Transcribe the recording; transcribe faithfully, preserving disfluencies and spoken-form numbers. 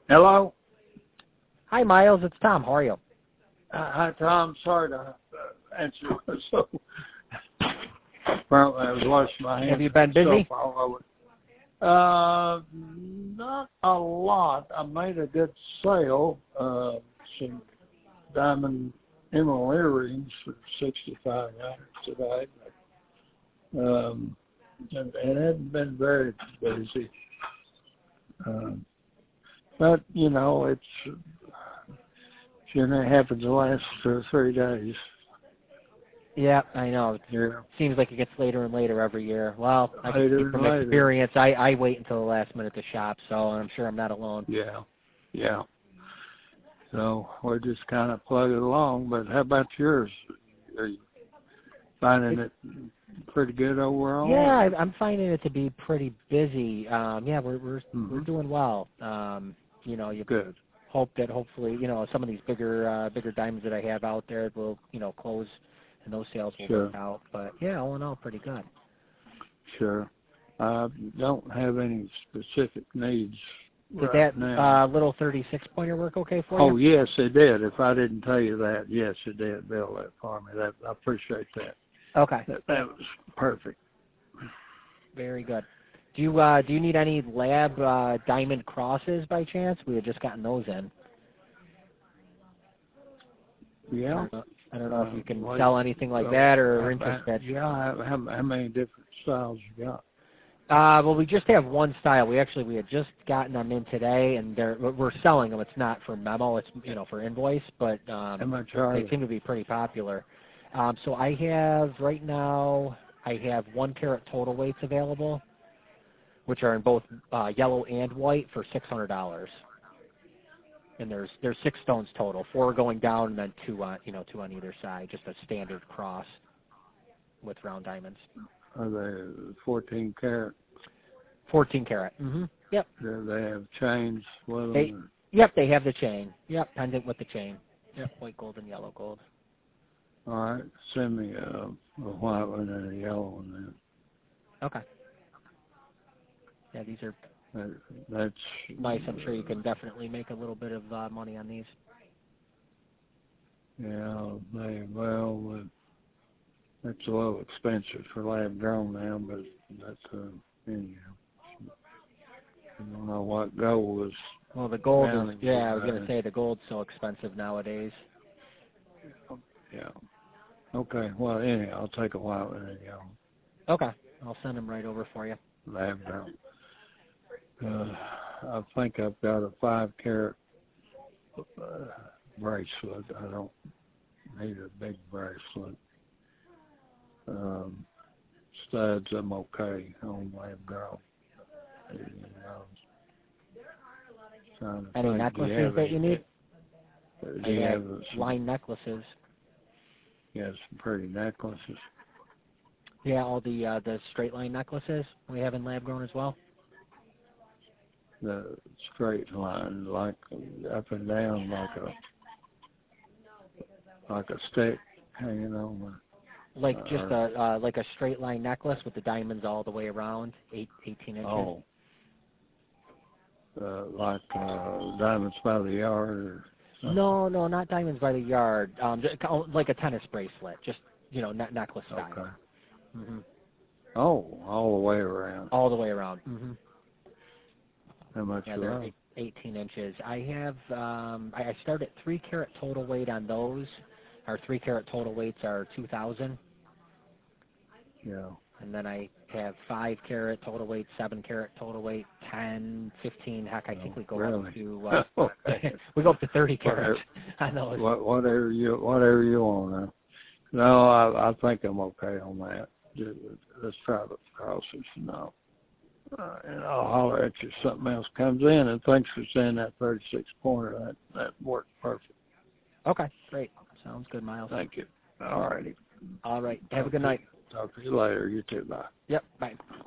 Hello? Hi, Miles. It's Tom. How are you? Uh, hi, Tom. Sorry to uh, answer. So, apparently I was washing my hands. Have you been busy? All over. Uh, not a lot. I made a good sale. Uh, some diamond emerald earrings for sixty-five dollars today. Um, and, and it hadn't been very busy. Um, but, you know, it's, it happens the last uh, three days. Yeah, I know. Yeah. Seems like it gets later and later every year. Well, I can Later speak from and later. experience. I, I wait until the last minute to shop, so I'm sure I'm not alone. Yeah, yeah. So we just kind of plug it along. But how about yours? Are you finding it pretty good overall? Yeah, I, I'm finding it to be pretty busy. Um, yeah, we're we're Mm-hmm. we're doing well. Um, you know, you Good. hope that hopefully, you know, some of these bigger uh, bigger diamonds that I have out there will, you know, close and those sales will Sure. work out. But yeah, all in all, pretty good. Sure. I don't have any specific needs. Did right that now. uh, little thirty-six pointer work okay for you? Oh, yes, it did. If I didn't tell you that, yes, it did build that for me. That I appreciate that. Okay. That, that was perfect. Very good. Do you uh, do you need any lab uh, diamond crosses by chance? We had just gotten those in. Yeah. I don't know, I don't know uh, if you can like, sell anything like uh, that or are uh, interested. Yeah. How, how many different styles you got? Uh, well, we just have one style. We actually we had just gotten them in today, and they're we're selling them. It's not for memo. It's you know for invoice, but um, How much are they they? seem to be pretty popular. Um, so I have right now I have one carat total weights available, which are in both uh, yellow and white for six hundred dollars. And there's there's six stones total, four going down and then two on you know two on either side, just a standard cross with round diamonds. Are they fourteen karat? fourteen carat. Mm-hmm. Yep. Do they have chains with They, them? yep, they have the chain. Yep, pendant with the chain. Yep, white gold and yellow gold. All right, send me a, a white one and a yellow one then. Okay. Yeah, these are That, that's nice. I'm sure you can definitely make a little bit of uh, money on these. Yeah, they well, uh, that's a little expensive for lab grown now, but that's uh, anyhow. I don't know what gold is. Well, the gold is, Mounting yeah, I was right. going to say the gold's so expensive nowadays. Yeah. Okay. Well, anyhow, I'll take a white one and a yellow. Okay. I'll send them right over for you. Lab grown. Uh, I think I've got a five carat uh, bracelet. I don't need a big bracelet. Um, studs, I'm okay on lab grown. Um, Any think, necklaces that you need? Do I you have have some, line necklaces. you have some pretty necklaces? Yeah, all the uh, the straight line necklaces we have in lab grown as well. The straight line, like up and down, like a like a stick hanging on. Like Uh, just a uh, like a straight line necklace with the diamonds all the way around, eight, eighteen inches. Oh, uh, like uh, diamonds by the yard or something? No, no, not diamonds by the yard. Um, just, like a tennis bracelet, just you know, ne- necklace style. Okay. hmm Oh, all the way around. All the way around. hmm How much Yeah, are they're those? eight, eighteen inches. I have um, I, I start at three carat total weight on those. Our three carat total weights are two thousand. Yeah. And then I have five carat total weight, seven carat total weight, ten, fifteen. Heck, I think we go really? up to uh, we go up to thirty carat on those. Whatever you whatever you want. Huh? No, I I think I'm okay on that. Just, let's try the crosses. No, uh, and I'll holler at you if something else comes in. And thanks for sending that thirty-six pointer. That that worked perfect. Okay, great. Sounds good, Miles. Thank you. All righty. All right. Have a good night. Talk to you later. You too. Bye. Yep. Bye.